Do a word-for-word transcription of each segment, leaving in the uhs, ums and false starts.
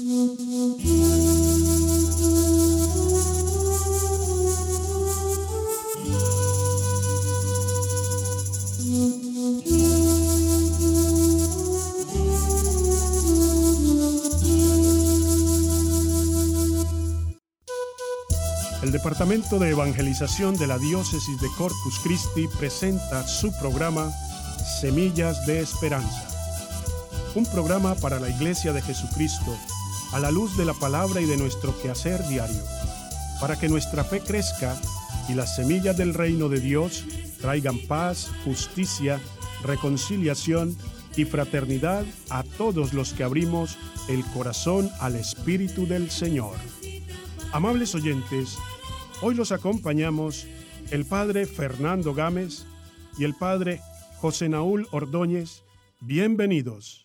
El Departamento de Evangelización de la Diócesis de Corpus Christi presenta su programa Semillas de Esperanza. Un programa para la Iglesia de Jesucristo a la luz de la palabra y de nuestro quehacer diario, para que nuestra fe crezca y las semillas del reino de Dios traigan paz, justicia, reconciliación y fraternidad a todos los que abrimos el corazón al Espíritu del Señor. Amables oyentes, hoy los acompañamos el Padre Fernando Gámez y el Padre José Naúl Ordóñez. Bienvenidos.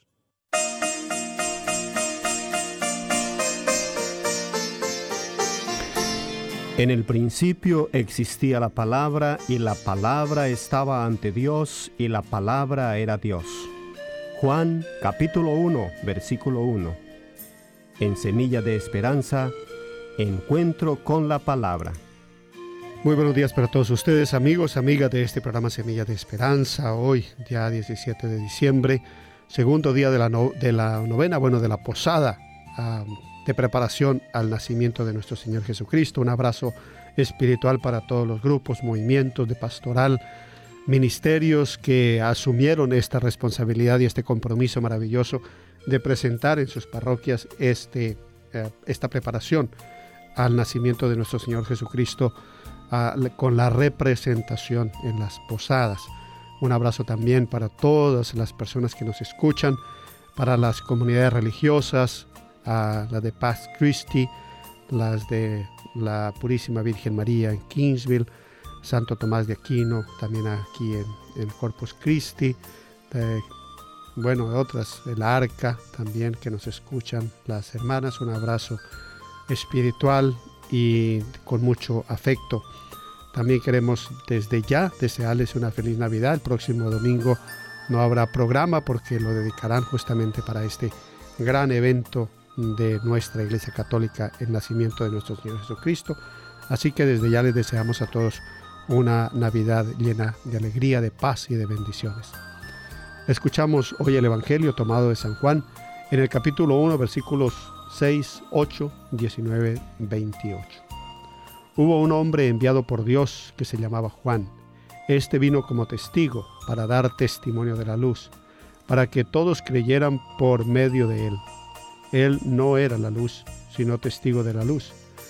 En el principio existía la palabra, y la palabra estaba ante Dios, y la palabra era Dios. Juan capítulo uno, versículo uno. En Semilla de Esperanza, encuentro con la palabra. Muy buenos días para todos ustedes, amigos, amigas de este programa Semilla de Esperanza. Hoy, día diecisiete de diciembre, segundo día de la, no, de la novena, bueno, de la posada um, de preparación al nacimiento de nuestro Señor Jesucristo. Un abrazo espiritual para todos los grupos, movimientos de pastoral, ministerios que asumieron esta responsabilidad y este compromiso maravilloso de presentar en sus parroquias este, eh, esta preparación al nacimiento de nuestro Señor Jesucristo, uh, con la representación en las posadas. Un abrazo también para todas las personas que nos escuchan, para las comunidades religiosas, uh, las de Pax Christi, las de la Purísima Virgen María en Kingsville, Santo Tomás de Aquino, también aquí en, en Corpus Christi, de, bueno, otras, el Arca también que nos escuchan, las hermanas. Un abrazo espiritual y con mucho afecto. También queremos desde ya desearles una feliz Navidad. El próximo domingo no habrá programa porque lo dedicarán justamente para este gran evento de nuestra Iglesia Católica, el nacimiento de nuestro Señor Jesucristo. Así que desde ya les deseamos a todos una Navidad llena de alegría, de paz y de bendiciones. Escuchamos hoy el Evangelio tomado de San Juan en el capítulo uno, versículos seis, ocho, diecinueve, veintiocho. Hubo un hombre enviado por Dios que se llamaba Juan. Este vino como testigo para dar testimonio de la luz, para que todos creyeran por medio de él. Él no era la luz, sino testigo de la luz.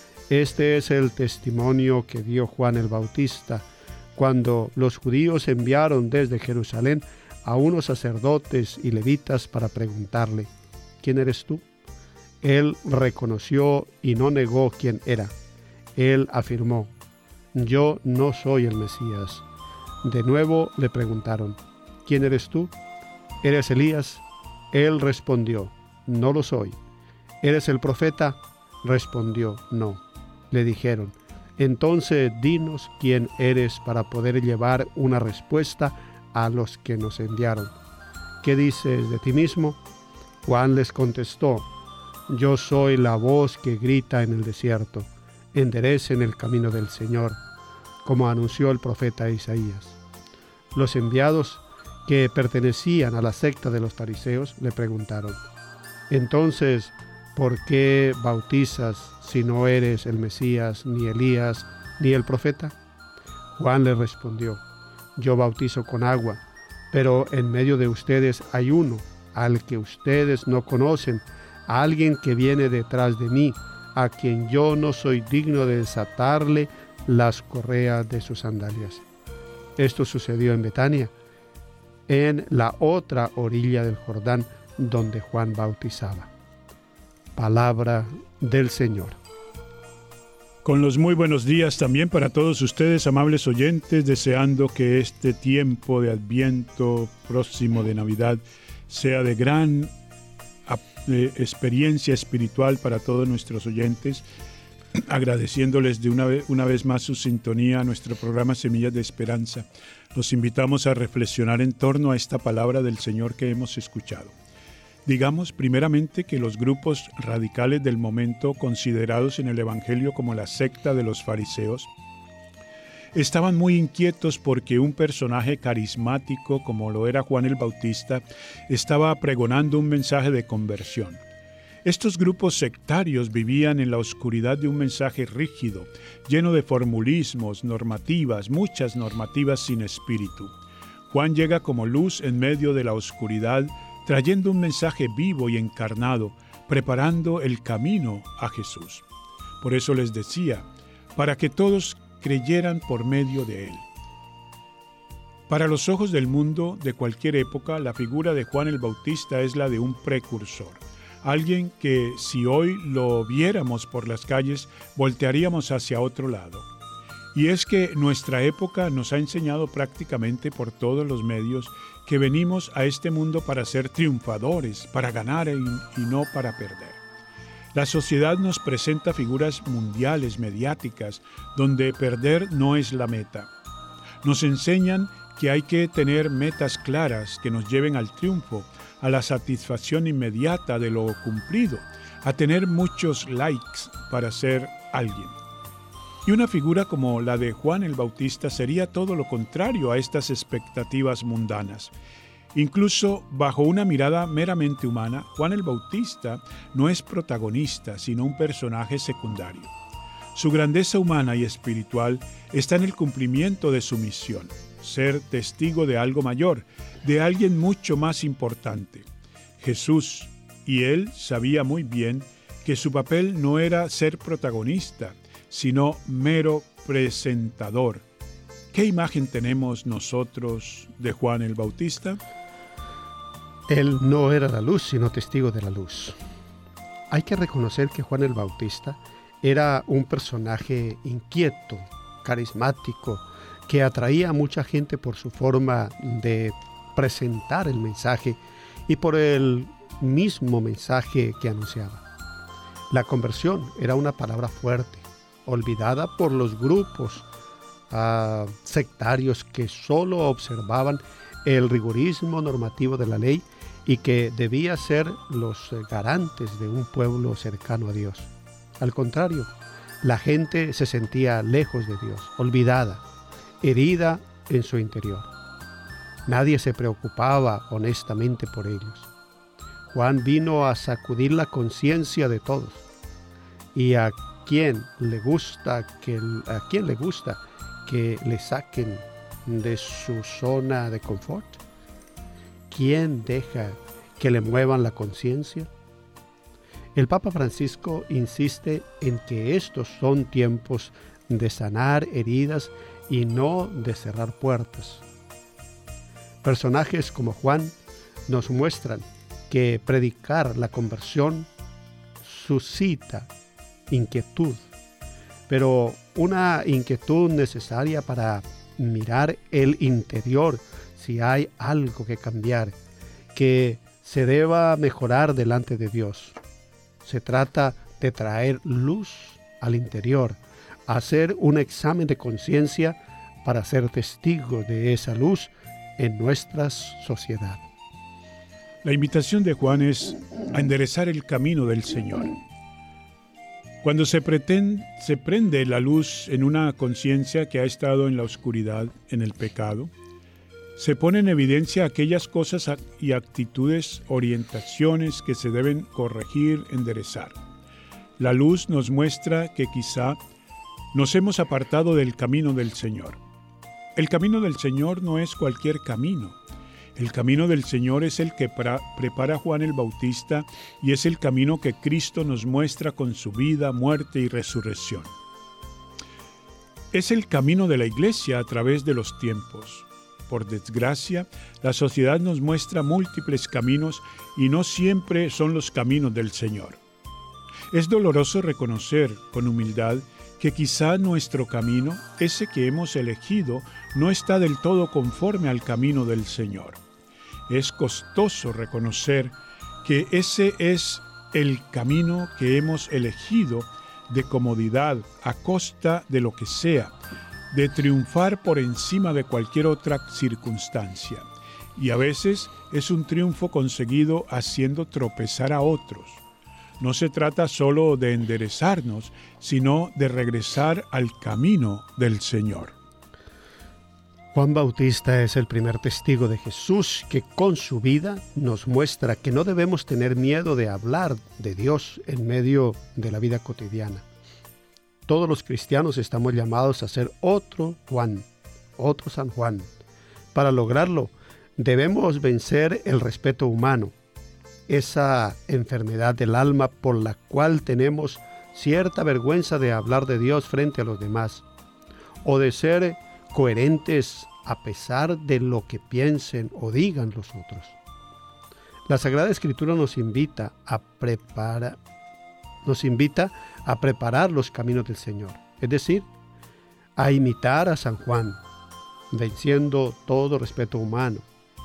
Este es el testimonio que dio Juan el Bautista, cuando los judíos enviaron desde Jerusalén a unos sacerdotes y levitas para preguntarle: ¿quién eres tú? Él reconoció y no negó quién era. Él afirmó: yo no soy el Mesías. De nuevo le preguntaron: ¿quién eres tú? ¿Eres Elías? Él respondió: no lo soy. ¿Eres el profeta? Respondió: no. Le dijeron: entonces dinos quién eres para poder llevar una respuesta a los que nos enviaron. ¿Qué dices de ti mismo? Juan les contestó: yo soy la voz que grita en el desierto, enderecen el camino del Señor, como anunció el profeta Isaías. Los enviados, que pertenecían a la secta de los fariseos, le preguntaron: entonces, ¿por qué bautizas si no eres el Mesías, ni Elías, ni el profeta? Juan le respondió: yo bautizo con agua, pero en medio de ustedes hay uno al que ustedes no conocen, a alguien que viene detrás de mí, a quien yo no soy digno de desatarle las correas de sus sandalias. Esto sucedió en Betania, en la otra orilla del Jordán, donde Juan bautizaba. Palabra del Señor. Con los muy buenos días también para todos ustedes, amables oyentes, deseando que este tiempo de Adviento próximo de Navidad sea de gran de experiencia espiritual para todos nuestros oyentes, agradeciéndoles de una vez, una vez más su sintonía a nuestro programa Semillas de Esperanza. Los invitamos a reflexionar en torno a esta palabra del Señor que hemos escuchado. Digamos primeramente que los grupos radicales del momento, considerados en el Evangelio como la secta de los fariseos, estaban muy inquietos porque un personaje carismático como lo era Juan el Bautista estaba pregonando un mensaje de conversión. Estos grupos sectarios vivían en la oscuridad de un mensaje rígido, lleno de formulismos, normativas, muchas normativas sin espíritu. Juan llega como luz en medio de la oscuridad, trayendo un mensaje vivo y encarnado, preparando el camino a Jesús. Por eso les decía, para que todos creyeran por medio de él. Para los ojos del mundo de cualquier época, la figura de Juan el Bautista es la de un precursor. Alguien que, si hoy lo viéramos por las calles, voltearíamos hacia otro lado. Y es que nuestra época nos ha enseñado prácticamente por todos los medios que venimos a este mundo para ser triunfadores, para ganar y, y no para perder. La sociedad nos presenta figuras mundiales, mediáticas, donde perder no es la meta. Nos enseñan que hay que tener metas claras que nos lleven al triunfo, a la satisfacción inmediata de lo cumplido, a tener muchos likes para ser alguien. Y una figura como la de Juan el Bautista sería todo lo contrario a estas expectativas mundanas. Incluso bajo una mirada meramente humana, Juan el Bautista no es protagonista, sino un personaje secundario. Su grandeza humana y espiritual está en el cumplimiento de su misión, ser testigo de algo mayor, de alguien mucho más importante, Jesús, y él sabía muy bien que su papel no era ser protagonista, sino mero presentador. ¿Qué imagen tenemos nosotros de Juan el Bautista? Él no era la luz, sino testigo de la luz. Hay que reconocer que Juan el Bautista era un personaje inquieto, carismático, que atraía a mucha gente por su forma de presentar el mensaje y por el mismo mensaje que anunciaba. La conversión era una palabra fuerte, olvidada por los grupos uh, sectarios que solo observaban el rigorismo normativo de la ley y que debía ser los garantes de un pueblo cercano a Dios. Al contrario, la gente se sentía lejos de Dios, olvidada, herida en su interior. Nadie se preocupaba honestamente por ellos. Juan vino a sacudir la conciencia de todos. Y a quien le gusta que a quien le gusta que le saquen de su zona de confort. ¿Quién deja que le muevan la conciencia? El Papa Francisco insiste en que estos son tiempos de sanar heridas y no de cerrar puertas. Personajes como Juan nos muestran que predicar la conversión suscita inquietud, pero una inquietud necesaria para mirar el interior si hay algo que cambiar, que se deba mejorar delante de Dios. Se trata de traer luz al interior, hacer un examen de conciencia para ser testigo de esa luz en nuestra sociedad. La invitación de Juan es a enderezar el camino del Señor. Cuando se, pretende, se prende la luz en una conciencia que ha estado en la oscuridad, en el pecado, se pone en evidencia aquellas cosas y actitudes, orientaciones que se deben corregir, enderezar. La luz nos muestra que quizá nos hemos apartado del camino del Señor. El camino del Señor no es cualquier camino. El camino del Señor es el que pra- prepara Juan el Bautista y es el camino que Cristo nos muestra con su vida, muerte y resurrección. Es el camino de la Iglesia a través de los tiempos. Por desgracia, la sociedad nos muestra múltiples caminos y no siempre son los caminos del Señor. Es doloroso reconocer con humildad que quizá nuestro camino, ese que hemos elegido, no está del todo conforme al camino del Señor. Es costoso reconocer que ese es el camino que hemos elegido de comodidad a costa de lo que sea, de triunfar por encima de cualquier otra circunstancia. y a veces es un triunfo conseguido haciendo tropezar a otros. No se trata solo de enderezarnos, sino de regresar al camino del Señor. Juan Bautista es el primer testigo de Jesús que con su vida nos muestra que no debemos tener miedo de hablar de Dios en medio de la vida cotidiana. Todos los cristianos estamos llamados a ser otro Juan, otro San Juan. Para lograrlo, debemos vencer el respeto humano, esa enfermedad del alma por la cual tenemos cierta vergüenza de hablar de Dios frente a los demás, o de ser coherentes a pesar de lo que piensen o digan los otros. La Sagrada Escritura nos invita a preparar, nos invita a preparar los caminos del Señor, es decir, a imitar a San Juan, venciendo todo respeto humano,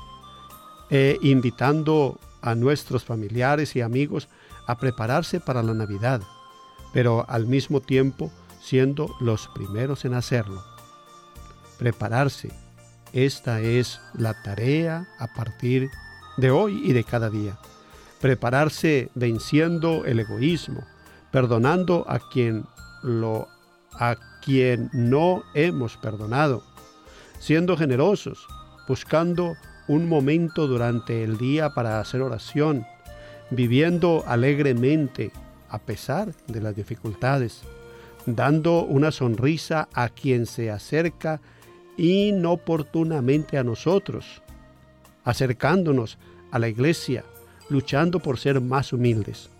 e invitando a nuestros familiares y amigos a prepararse para la Navidad, pero al mismo tiempo siendo los primeros en hacerlo. Prepararse, esta es la tarea a partir de hoy y de cada día. Prepararse venciendo el egoísmo, perdonando a quien lo a quien no hemos perdonado, siendo generosos, buscando un momento durante el día para hacer oración, viviendo alegremente a pesar de las dificultades, dando una sonrisa a quien se acerca inoportunamente a nosotros, acercándonos a la iglesia, luchando por ser más humildes.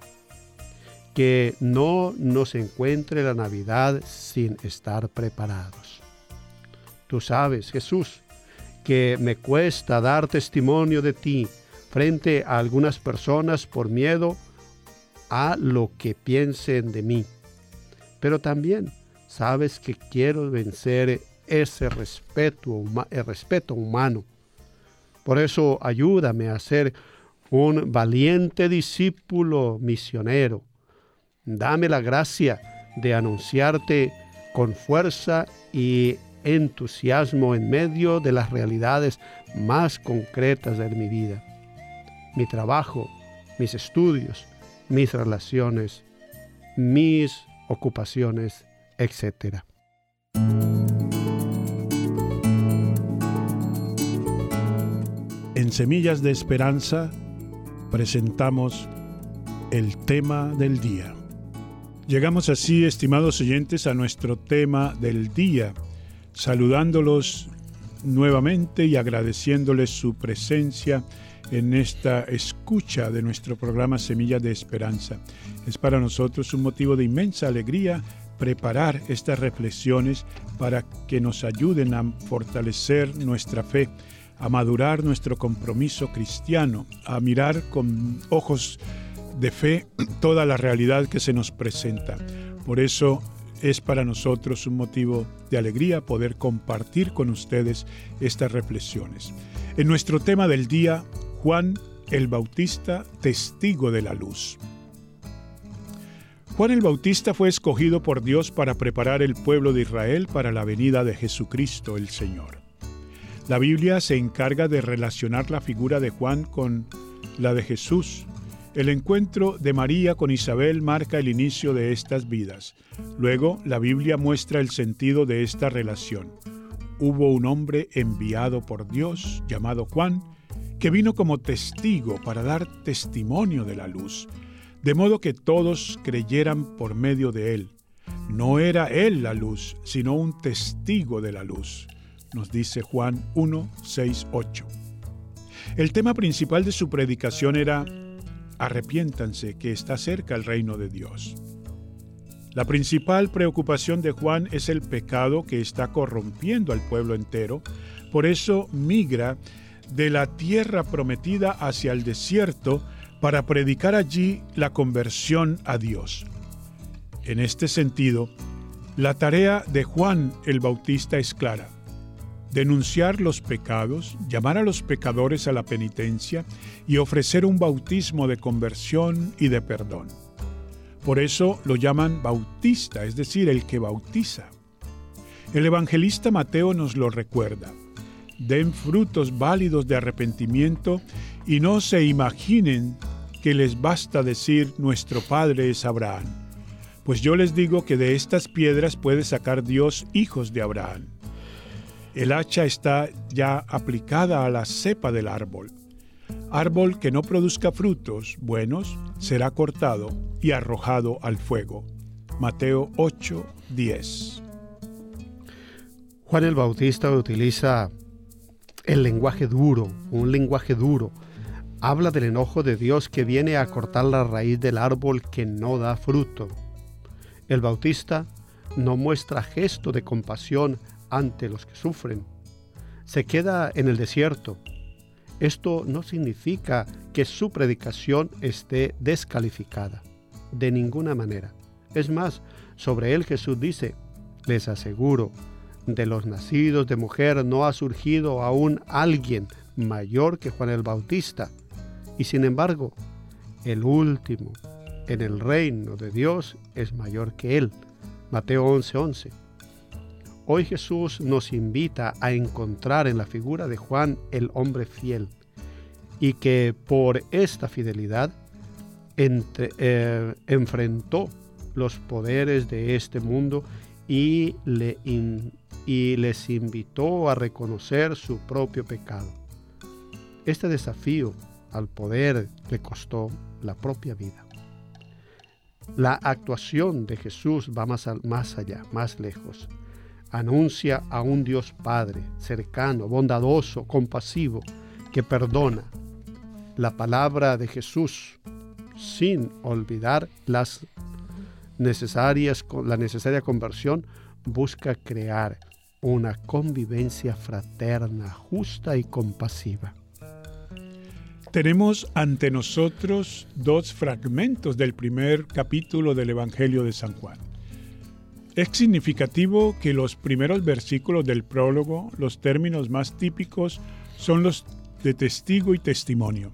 Que no nos encuentre la Navidad sin estar preparados. Tú sabes, Jesús, que me cuesta dar testimonio de ti frente a algunas personas por miedo a lo que piensen de mí. Pero también sabes que quiero vencer ese respeto, el respeto humano. Por eso ayúdame a ser un valiente discípulo misionero. Dame la gracia de anunciarte con fuerza y entusiasmo en medio de las realidades más concretas de mi vida. Mi trabajo, mis estudios, mis relaciones, mis ocupaciones, etcétera. En Semillas de Esperanza presentamos el tema del día. Llegamos así, estimados oyentes, a nuestro tema del día, saludándolos nuevamente y agradeciéndoles su presencia en esta escucha de nuestro programa Semillas de Esperanza. Es para nosotros un motivo de inmensa alegría preparar estas reflexiones para que nos ayuden a fortalecer nuestra fe, a madurar nuestro compromiso cristiano, a mirar con ojos de fe toda la realidad que se nos presenta. Por eso es para nosotros un motivo de alegría poder compartir con ustedes estas reflexiones. En nuestro tema del día, Juan el Bautista, testigo de la luz. Juan el Bautista fue escogido por Dios para preparar el pueblo de Israel para la venida de Jesucristo el Señor. La Biblia se encarga de relacionar la figura de Juan con la de Jesús. El encuentro de María con Isabel marca el inicio de estas vidas. Luego, la Biblia muestra el sentido de esta relación. Hubo un hombre enviado por Dios, llamado Juan, que vino como testigo para dar testimonio de la luz, de modo que todos creyeran por medio de él. No era él la luz, sino un testigo de la luz, nos dice Juan uno, seis, ocho. El tema principal de su predicación era: arrepiéntanse, que está cerca el reino de Dios. La principal preocupación de Juan es el pecado que está corrompiendo al pueblo entero. Por eso migra de la tierra prometida hacia el desierto para predicar allí la conversión a Dios. En este sentido, la tarea de Juan el Bautista es clara: denunciar los pecados, llamar a los pecadores a la penitencia y ofrecer un bautismo de conversión y de perdón. Por eso lo llaman bautista, es decir, el que bautiza. El evangelista Mateo nos lo recuerda. den frutos válidos de arrepentimiento y no se imaginen que les basta decir nuestro padre es Abraham. Pues yo les digo que de estas piedras puede sacar Dios hijos de Abraham. El hacha está ya aplicada a la cepa del árbol. Árbol que no produzca frutos buenos será cortado y arrojado al fuego. Mateo ocho, diez. Juan el Bautista utiliza el lenguaje duro, un lenguaje duro. Habla del enojo de Dios que viene a cortar la raíz del árbol que no da fruto. El Bautista no muestra gesto de compasión ante los que sufren. Se queda en el desierto. Esto no significa que su predicación esté descalificada, de ninguna manera. Es más, sobre él Jesús dice, les aseguro, de los nacidos de mujer no ha surgido aún alguien mayor que Juan el Bautista. Y sin embargo, el último en el reino de Dios es mayor que él. Mateo once, once. Hoy Jesús nos invita a encontrar en la figura de Juan el hombre fiel y que por esta fidelidad entre, eh, enfrentó los poderes de este mundo y, le in, y les invitó a reconocer su propio pecado. Este desafío al poder le costó la propia vida. La actuación de Jesús va más, al, más allá, más lejos. Anuncia a un Dios Padre, cercano, bondadoso, compasivo, que perdona. La palabra de Jesús, sin olvidar las necesarias, la necesaria conversión, busca crear una convivencia fraterna, justa y compasiva. Tenemos ante nosotros dos fragmentos del primer capítulo del Evangelio de San Juan. Es significativo que los primeros versículos del prólogo, los términos más típicos, son los de testigo y testimonio.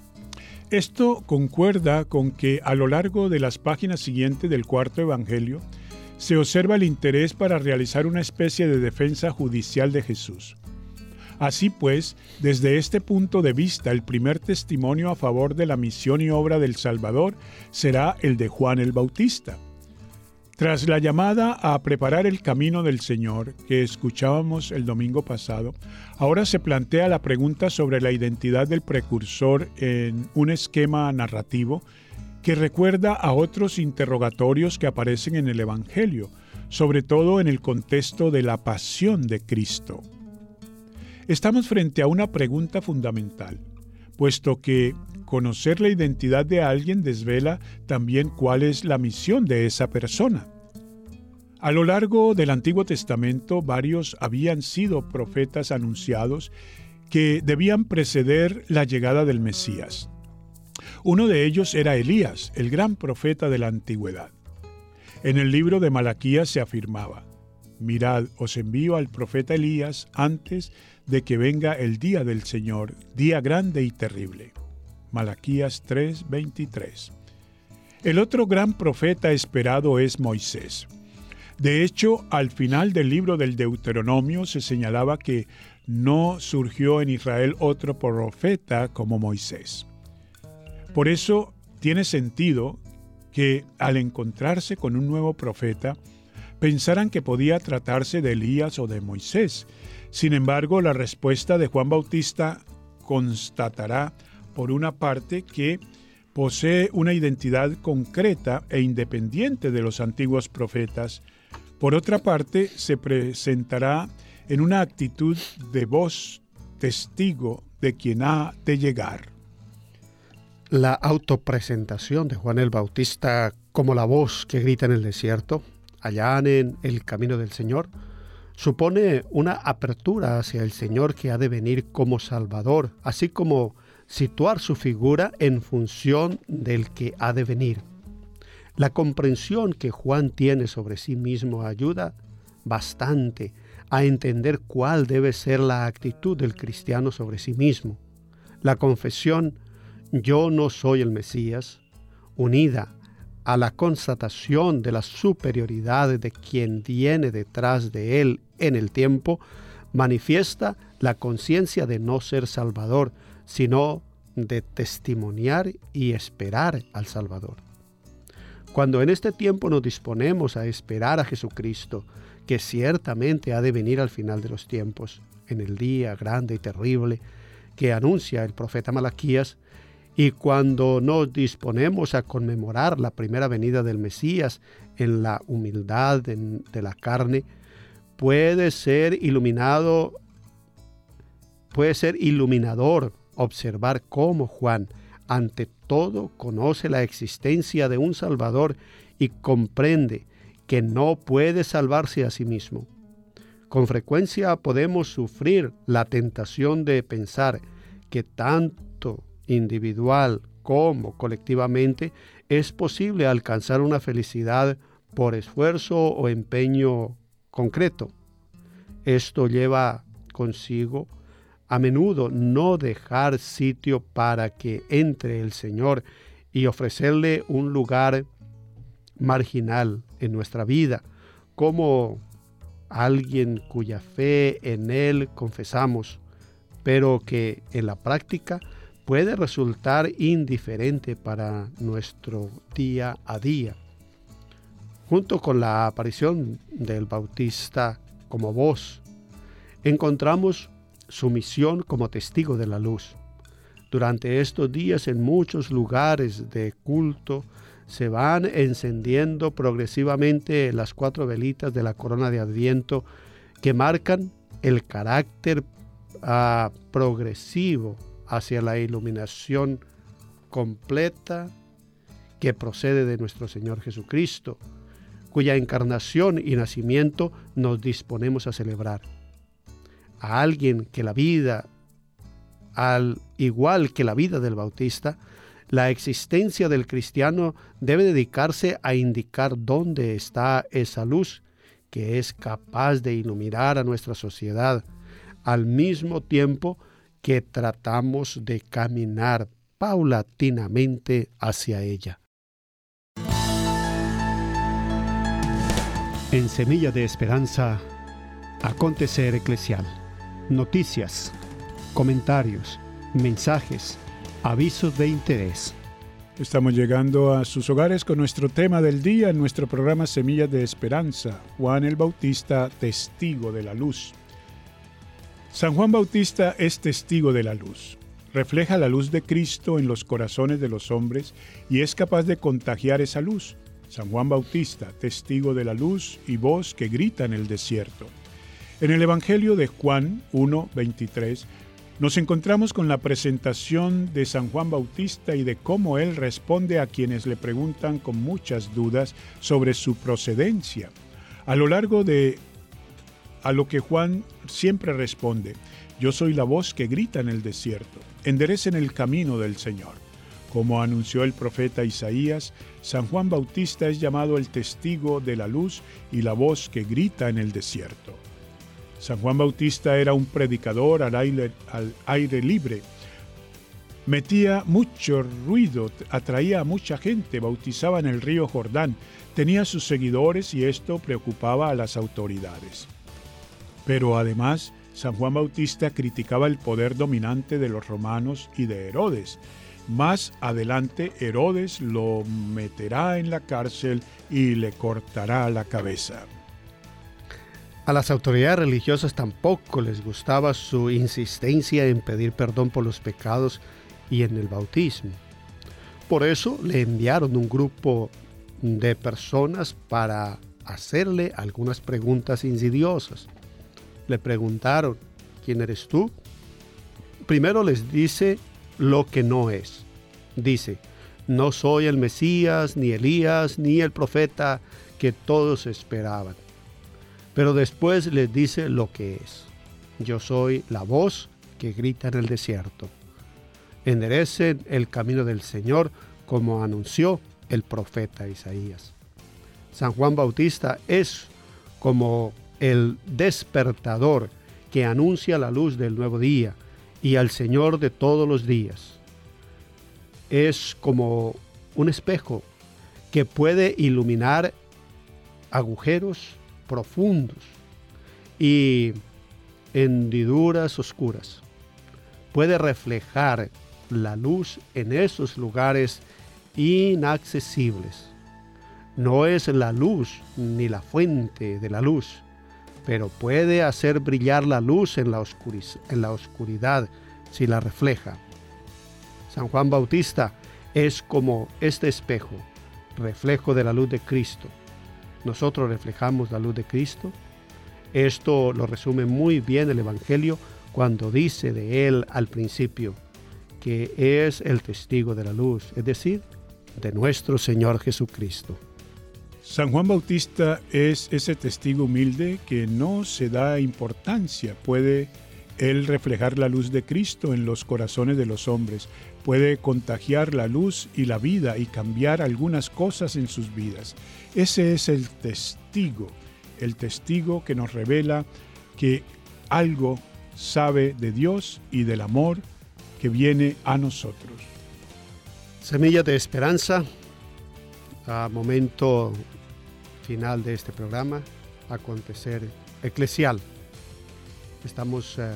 Esto concuerda con que a lo largo de las páginas siguientes del cuarto Evangelio se observa el interés para realizar una especie de defensa judicial de Jesús. Así pues, desde este punto de vista, el primer testimonio a favor de la misión y obra del Salvador será el de Juan el Bautista. Tras la llamada a preparar el camino del Señor, que escuchábamos el domingo pasado, ahora se plantea la pregunta sobre la identidad del precursor en un esquema narrativo que recuerda a otros interrogatorios que aparecen en el Evangelio, sobre todo en el contexto de la pasión de Cristo. Estamos frente a una pregunta fundamental, puesto que conocer la identidad de alguien desvela también cuál es la misión de esa persona. A lo largo del Antiguo Testamento, varios habían sido profetas anunciados que debían preceder la llegada del Mesías. Uno de ellos era Elías, el gran profeta de la antigüedad. En el libro de Malaquías se afirmaba: «Mirad, os envío al profeta Elías antes de que venga el día del Señor, día grande y terrible». Malaquías tres, veintitrés. El otro gran profeta esperado es Moisés. De hecho, al final del libro del Deuteronomio se señalaba que no surgió en Israel otro profeta como Moisés. Por eso tiene sentido que al encontrarse con un nuevo profeta, pensaran que podía tratarse de Elías o de Moisés. Sin embargo, la respuesta de Juan Bautista constatará, por una parte, que posee una identidad concreta e independiente de los antiguos profetas. Por otra parte, se presentará en una actitud de voz testigo de quien ha de llegar. La autopresentación de Juan el Bautista como la voz que grita en el desierto, allanen el camino del Señor, supone una apertura hacia el Señor que ha de venir como Salvador, así como situar su figura en función del que ha de venir. La comprensión que Juan tiene sobre sí mismo ayuda bastante a entender cuál debe ser la actitud del cristiano sobre sí mismo. La confesión «Yo no soy el Mesías», unida a la constatación de la superioridad de quien viene detrás de él en el tiempo, manifiesta la conciencia de no ser Salvador, sino de testimoniar y esperar al Salvador. Cuando en este tiempo nos disponemos a esperar a Jesucristo, que ciertamente ha de venir al final de los tiempos, en el día grande y terrible que anuncia el profeta Malaquías, y cuando nos disponemos a conmemorar la primera venida del Mesías en la humildad de, de la carne, puede ser iluminado, puede ser iluminador observar cómo Juan, ante todo, conoce la existencia de un Salvador y comprende que no puede salvarse a sí mismo. Con frecuencia podemos sufrir la tentación de pensar que tanto individual como colectivamente es posible alcanzar una felicidad por esfuerzo o empeño concreto. Esto lleva consigo a menudo no dejar sitio para que entre el Señor y ofrecerle un lugar marginal en nuestra vida, como alguien cuya fe en Él confesamos, pero que en la práctica puede resultar indiferente para nuestro día a día. Junto con la aparición del Bautista como voz, encontramos su misión como testigo de la luz. Durante estos días, en muchos lugares de culto, se van encendiendo progresivamente las cuatro velitas de la corona de Adviento que marcan el carácter uh, progresivo hacia la iluminación completa que procede de nuestro Señor Jesucristo, cuya encarnación y nacimiento nos disponemos a celebrar. A alguien que la vida, al igual que la vida del Bautista, la existencia del cristiano debe dedicarse a indicar dónde está esa luz que es capaz de iluminar a nuestra sociedad, al mismo tiempo que tratamos de caminar paulatinamente hacia ella. En Semilla de Esperanza, acontecer eclesial. Noticias, comentarios, mensajes, avisos de interés. Estamos llegando a sus hogares con nuestro tema del día en nuestro programa Semillas de Esperanza. Juan el Bautista, testigo de la luz. San Juan Bautista es testigo de la luz. Refleja la luz de Cristo en los corazones de los hombres y es capaz de contagiar esa luz. San Juan Bautista, testigo de la luz y voz que grita en el desierto. En el Evangelio de Juan uno veintitrés, nos encontramos con la presentación de San Juan Bautista y de cómo él responde a quienes le preguntan con muchas dudas sobre su procedencia. A lo largo de a lo que Juan siempre responde: yo soy la voz que grita en el desierto, enderecen el camino del Señor. Como anunció el profeta Isaías, San Juan Bautista es llamado el testigo de la luz y la voz que grita en el desierto. San Juan Bautista era un predicador al aire, al aire libre. Metía mucho ruido, atraía a mucha gente, bautizaba en el río Jordán, tenía sus seguidores y esto preocupaba a las autoridades. Pero además, San Juan Bautista criticaba el poder dominante de los romanos y de Herodes. Más adelante, Herodes lo meterá en la cárcel y le cortará la cabeza. A las autoridades religiosas tampoco les gustaba su insistencia en pedir perdón por los pecados y en el bautismo. Por eso le enviaron un grupo de personas para hacerle algunas preguntas insidiosas. Le preguntaron: ¿quién eres tú? Primero les dice lo que no es. Dice: no soy el Mesías, ni Elías, ni el profeta que todos esperaban. Pero después les dice lo que es: yo soy la voz que grita en el desierto. Enderecen el camino del Señor, como anunció el profeta Isaías. San Juan Bautista es como el despertador que anuncia la luz del nuevo día y al Señor de todos los días. Es como un espejo que puede iluminar agujeros profundos y hendiduras oscuras. Puede reflejar la luz en esos lugares inaccesibles. No es la luz ni la fuente de la luz, pero puede hacer brillar la luz en la, oscuriz- en la oscuridad si la refleja. San Juan Bautista es como este espejo, reflejo de la luz de Cristo. Nosotros reflejamos la luz de Cristo. Esto lo resume muy bien el Evangelio cuando dice de él al principio que es el testigo de la luz, es decir, de nuestro Señor Jesucristo. San Juan Bautista es ese testigo humilde que no se da importancia. Puede él reflejar la luz de Cristo en los corazones de los hombres. Puede contagiar la luz y la vida y cambiar algunas cosas en sus vidas. Ese es el testigo, el testigo que nos revela que algo sabe de Dios y del amor que viene a nosotros. Semillas de esperanza, a momento final de este programa, acontecer eclesial. Estamos eh,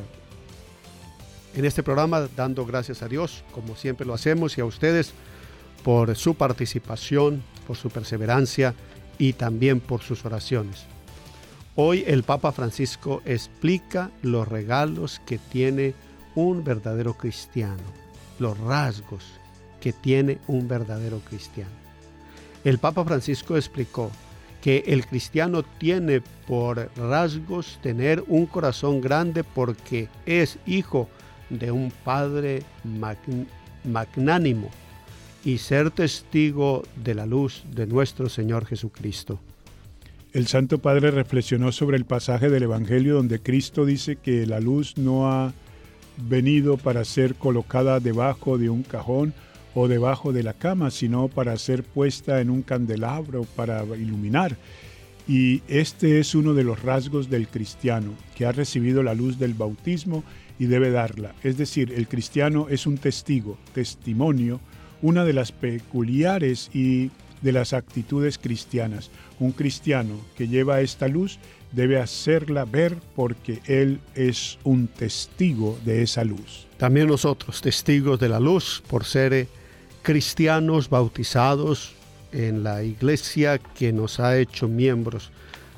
en este programa dando gracias a Dios, como siempre lo hacemos, y a ustedes por su participación, por su perseverancia y también por sus oraciones. Hoy el Papa Francisco explica los regalos que tiene un verdadero cristiano, los rasgos que tiene un verdadero cristiano. El Papa Francisco explicó que el cristiano tiene por rasgos tener un corazón grande porque es hijo de un Padre magn- magnánimo y ser testigo de la luz de nuestro Señor Jesucristo. El Santo Padre reflexionó sobre el pasaje del Evangelio donde Cristo dice que la luz no ha venido para ser colocada debajo de un cajón o debajo de la cama, sino para ser puesta en un candelabro para iluminar. Y este es uno de los rasgos del cristiano, que ha recibido la luz del bautismo y debe darla. Es decir, el cristiano es un testigo, testimonio, una de las peculiares y de las actitudes cristianas. Un cristiano que lleva esta luz debe hacerla ver porque él es un testigo de esa luz. También nosotros, testigos de la luz, por ser cristianos bautizados en la iglesia que nos ha hecho miembros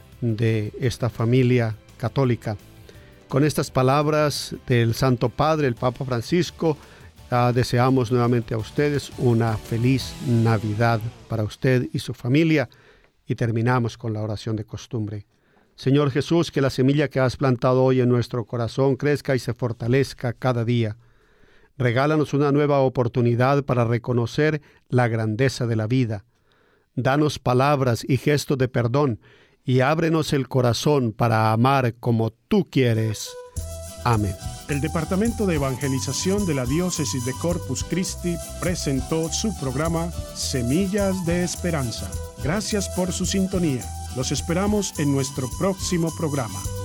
de esta familia católica. Con estas palabras del Santo Padre, el Papa Francisco, uh, deseamos nuevamente a ustedes una feliz Navidad para usted y su familia y terminamos con la oración de costumbre. Señor Jesús, que la semilla que has plantado hoy en nuestro corazón crezca y se fortalezca cada día. Regálanos una nueva oportunidad para reconocer la grandeza de la vida. Danos palabras y gestos de perdón y ábrenos el corazón para amar como tú quieres. Amén. El Departamento de Evangelización de la Diócesis de Corpus Christi presentó su programa Semillas de Esperanza. Gracias por su sintonía. Los esperamos en nuestro próximo programa.